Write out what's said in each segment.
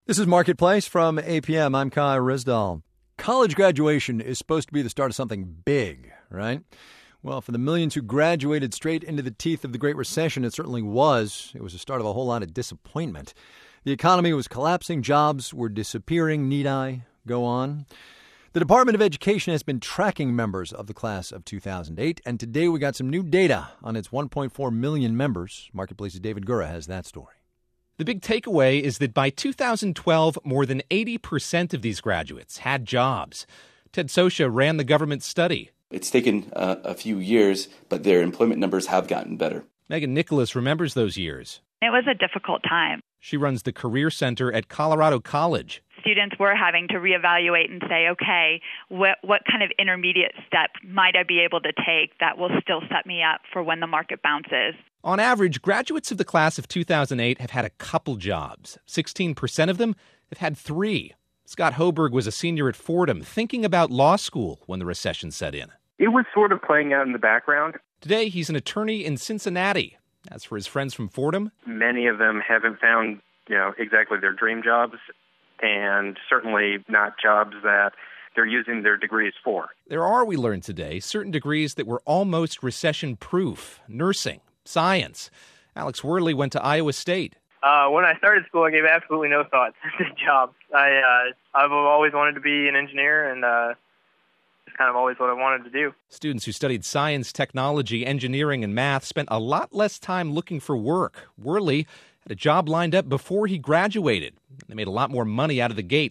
This is Marketplace from APM. I'm Kai Rizdal. College graduation is supposed to be the start of something big, right? Well, for the millions who graduated straight into the teeth of the Great Recession, it certainly was. It was the start of a whole lot of disappointment. The economy was collapsing. Jobs were disappearing. Need I go on? The Department of Education has been tracking members of the class of 2008, and today we got some new data on its 1.4 million members. Marketplace's David Gura has that story. The big takeaway is that by 2012, more than 80% of these graduates had jobs. Ted Sosha ran the government study. It's taken a few years, but their employment numbers have gotten better. Megan Nicholas remembers those years. It was a difficult time. She runs the Career Center at Colorado College. Students were having to reevaluate and say, okay, what kind of intermediate step might I be able to take that will still set me up for when the market bounces? On average, graduates of the class of 2008 have had a couple jobs. 16% of them have had 3. Scott Hoberg was a senior at Fordham thinking about law school when the recession set in. It was sort of playing out in the background. Today, he's an attorney in Cincinnati. As for his friends from Fordham, many of them haven't found, exactly their dream jobs, and certainly not jobs that they're using their degrees for. There are, we learned today, certain degrees that were almost recession-proof. Nursing, science. Alex Worley went to Iowa State. When I started school, I gave absolutely no thought to the job. I've always wanted to be an engineer, and it's kind of always what I wanted to do. Students who studied science, technology, engineering, and math spent a lot less time looking for work. Worley had a job lined up before he graduated. They made a lot more money out of the gate,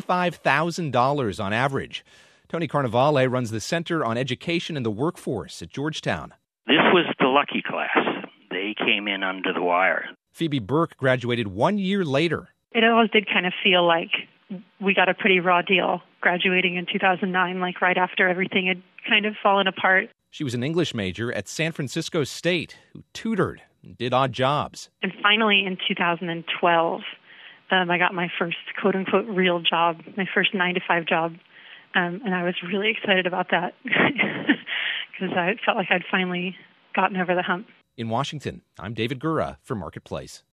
$65,000 on average. Tony Carnevale runs the Center on Education and the Workforce at Georgetown. This was the lucky class. They came in under the wire. Phoebe Burke graduated 1 year later. It always did kind of feel like we got a pretty raw deal graduating in 2009, like right after everything had kind of fallen apart. She was an English major at San Francisco State who tutored and did odd jobs. And finally, in 2012, I got my first quote-unquote real job, my first 9-to-5 job. And I was really excited about that because I felt like I'd finally gotten over the hump. In Washington, I'm David Gura for Marketplace.